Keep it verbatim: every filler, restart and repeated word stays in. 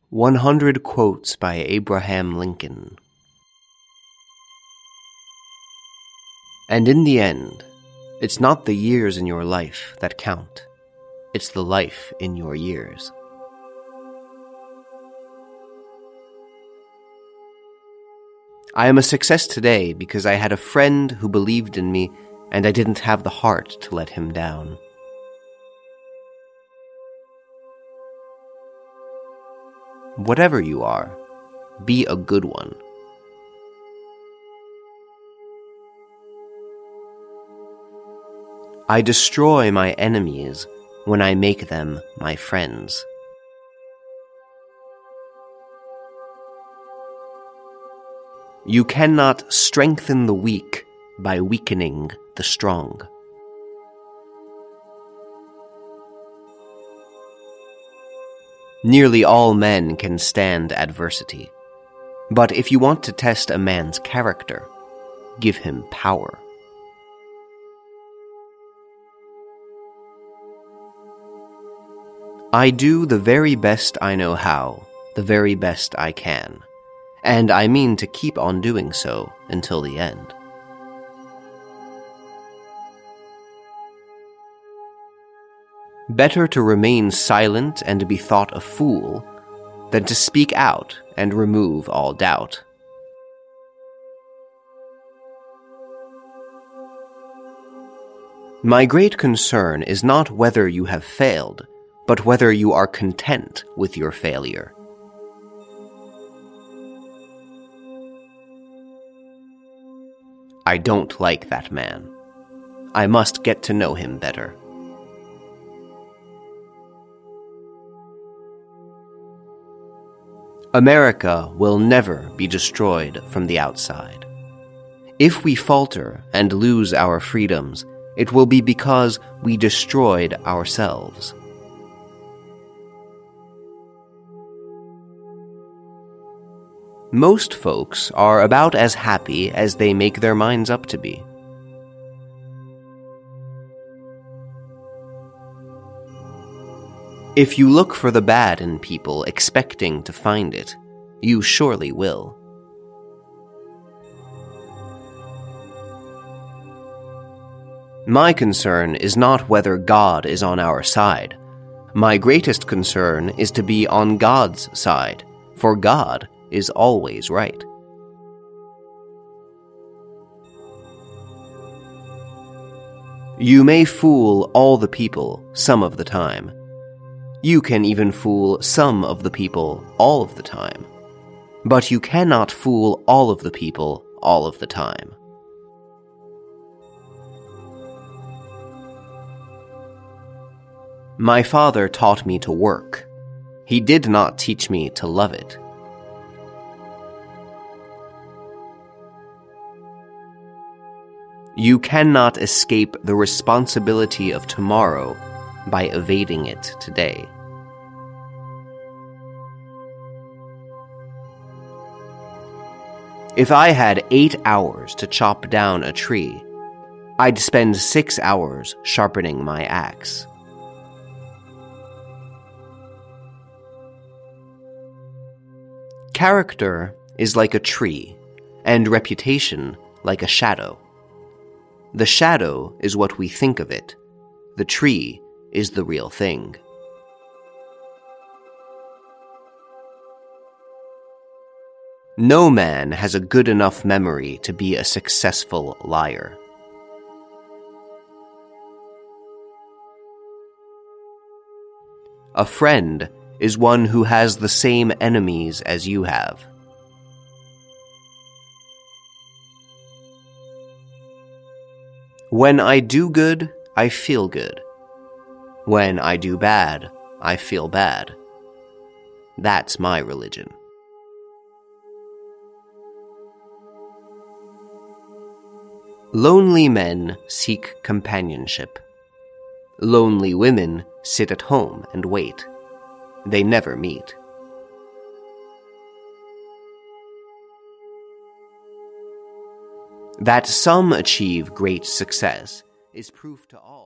one hundred Quotes by Abraham Lincoln. And in the end, it's not the years in your life that count. It's the life in your years. I am a success today because I had a friend who believed in me and I didn't have the heart to let him down. Whatever you are, be a good one. I destroy my enemies when I make them my friends. You cannot strengthen the weak by weakening the strong. Nearly all men can stand adversity, but if you want to test a man's character, give him power. I do the very best I know how, the very best I can, and I mean to keep on doing so until the end. Better to remain silent and be thought a fool than to speak out and remove all doubt. My great concern is not whether you have failed, but whether you are content with your failure. I don't like that man. I must get to know him better. America will never be destroyed from the outside. If we falter and lose our freedoms, it will be because we destroyed ourselves. Most folks are about as happy as they make their minds up to be. If you look for the bad in people expecting to find it, you surely will. My concern is not whether God is on our side. My greatest concern is to be on God's side, for God is always right. You may fool all the people some of the time. You can even fool some of the people all of the time. But you cannot fool all of the people all of the time. My father taught me to work. He did not teach me to love it. You cannot escape the responsibility of tomorrow by evading it today. If I had eight hours to chop down a tree, I'd spend six hours sharpening my axe. Character is like a tree, and reputation like a shadow. The shadow is what we think of it. The tree is the real thing. No man has a good enough memory to be a successful liar. A friend is one who has the same enemies as you have. When I do good, I feel good. When I do bad, I feel bad. That's my religion. Lonely men seek companionship. Lonely women sit at home and wait. They never meet. That some achieve great success is proof to all